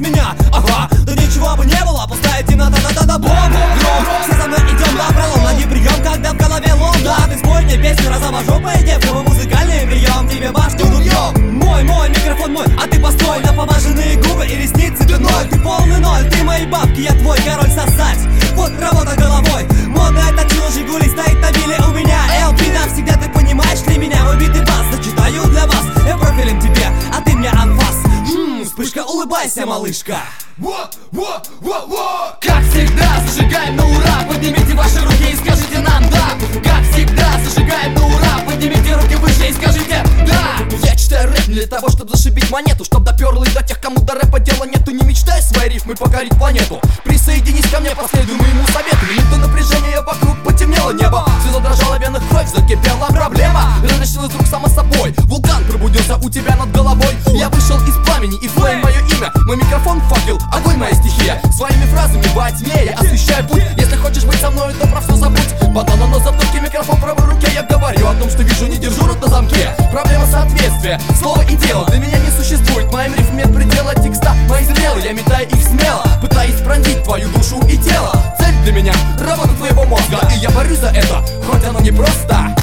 меня, ага. Да ничего бы не было, пустая темнота, да-да-да, бомбу, гром. Все за мной идем на пролом, на неприем, когда в голове лом. Да, ты спой мне песню, разовожу по девкам, музыкальный прием, тебе башню дубьем. Мой микрофон мой, а ты постой. Напомаженные губы и ресницы пиной. Ты полный ноль, ты мои бабки, я твой король сосать. Вот работа головой, модная точила Жигули стоит на вилле у меня. LP навсегда, ты понимаешь ли меня? Выбитый бас, зачитаю для вас, я профилем тебе, а ты мне анфас. Вспышка, улыбайся, малышка. Как всегда, зажигаем на ура. Поднимите ваши руки и скажите нам да. Как всегда, зажигаем на ура. Поднимите руки выше и скажите да. Я читаю рэп не для того, чтобы зашибить монету, чтоб доперло и до тех, кому до рэпа дела нету. Не мечтай свои рифмы покорить планету. Присоединись ко мне, последуй моему совету. Минуту напряжения, вокруг потемнело небо. Все задрожало, венах кровь, закипела проблема. Разрешилась вдруг само собой. Вулкан пробудился у тебя над головой. Я вышел из пламени, и флейм мое имя. Мой микрофон факел, огонь моя стихия. Своими фразами во тьме я освещаю путь. Если хочешь быть со мной, то про все забудь. Банана на затылке, микрофон в правой руке. Я говорю о том, что вижу, не держу рот на замке. Проблема соответствия, слово и дело. Для меня не существует, моим рифм нет предела. Текста мои зрелые, я метаю их смело. Пытаюсь пронзить твою душу и тело. Цель для меня — работа твоего мозга. И я борюсь за это, хоть оно не просто.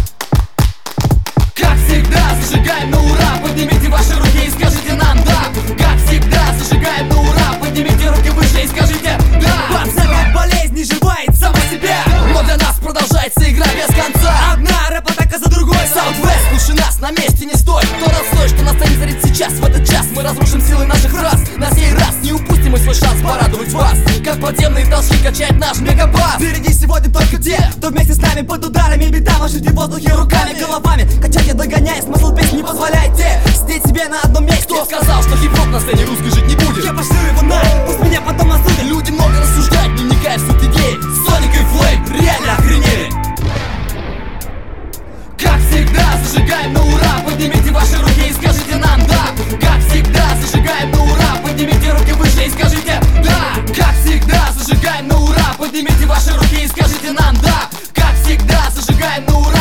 Как всегда, зажигаем на ура. Поднимите ваши руки и скажите нам да. Как всегда, зажигаем на ура. Поднимите руки выше и скажите да. Попса как болезнь не живает сама себя, но для нас продолжается игра без конца. одна рэп-атака за другой. Southwest, слушай нас, на месте не стой. Кто настой, что нас станет царить сейчас, в этот час. Мы разрушим силы наших рас. На сей раз не упустим мы свой шанс порадовать вас. Как подземные толщи качает наш мегабас. Впереди сегодня только те, кто вместе с нами под ударами бита. Машите в воздухе руками, головами. Качать я догоняю, смысл песни не позволяйте сидеть себе на одном месте. Кто сказал, что хип-хоп на сцене русской жить не будет? Я пошлю его на, пусть меня потом осудят. Люди много рассуждают, не вникая в суть идеи. Соник и Флейм реально охренели. Как всегда, зажигаем на ура. Поднимите ваши руки и скажите нам да. Как всегда, зажигаем на ура. Поднимите руки выше и скажите да. Как всегда, зажигаем на ура. Поднимите ваши руки и скажите нам да. Как всегда, зажигаем на ура.